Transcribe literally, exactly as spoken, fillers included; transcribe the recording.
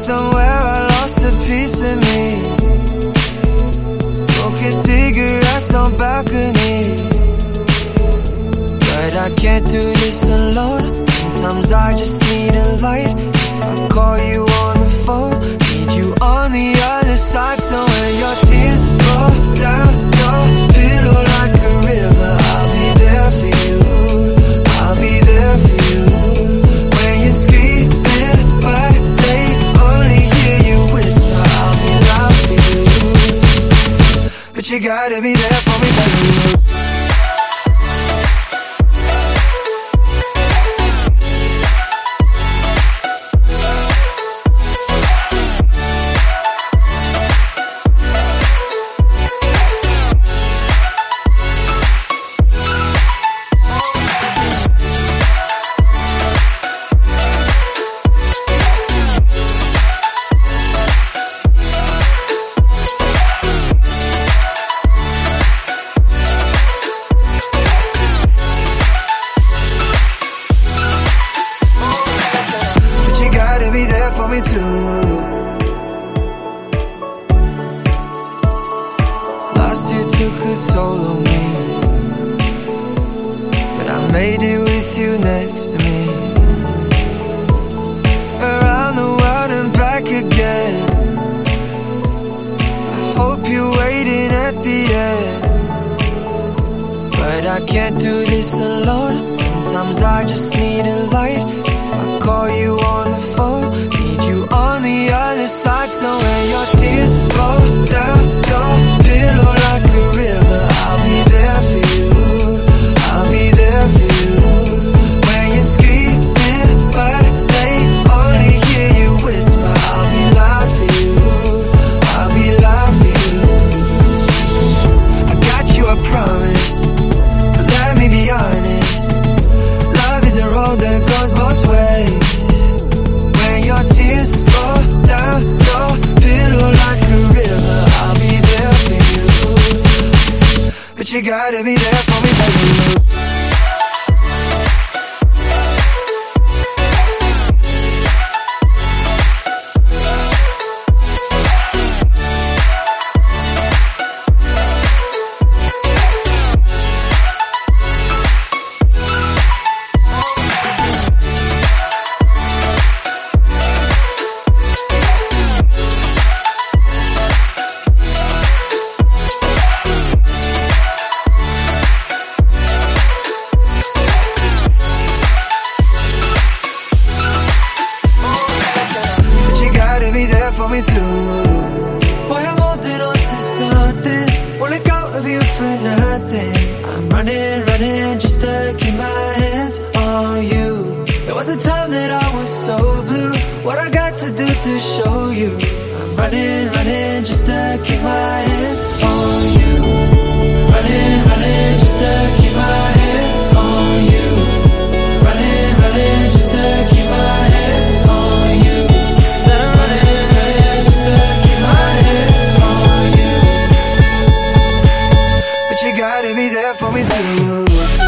somewhere I lost a piece of me, smoking cigarettes on balconies. But I can't do this alone. Sometimes I just need a light. I call you on the phone, need you on the other side. So when your tears roll down your pillow like a river, I'll be there for you, I'll be there for you. When you're screaming but they only hear you whisper, I'll be loud for you. But you gotta be there for me too. For me too. Last year took a toll on me, but I made it with you next to me. Around the world and back again. I hope you're waiting at the end, but I can't do this alone. Sometimes I just need a light. I call you on the phone, need you on the other side. So when your tears roll down your pillow like a river, I'll be there for you, I'll be there for you. When you're screaming but they only hear you whisper, I'll be loud for you, I'll be loud for you. I got you, I promise, but let me be honest. Love is a road that goes both ways. When your tears roll down your pillow like a river, I'll be there for you. But you gotta be there for me too. For me too. Boy, I'm holding on to something, won't let go of you for nothing. I'm running, running just to keep my hands on you. There was a time that I was so blue. What I got to do to show you? I'm running, running just to keep my hands on you. Running, running just to keep my hands on you. Running, running just to keep my hands on you. Said I'm running. You gotta be there for me too.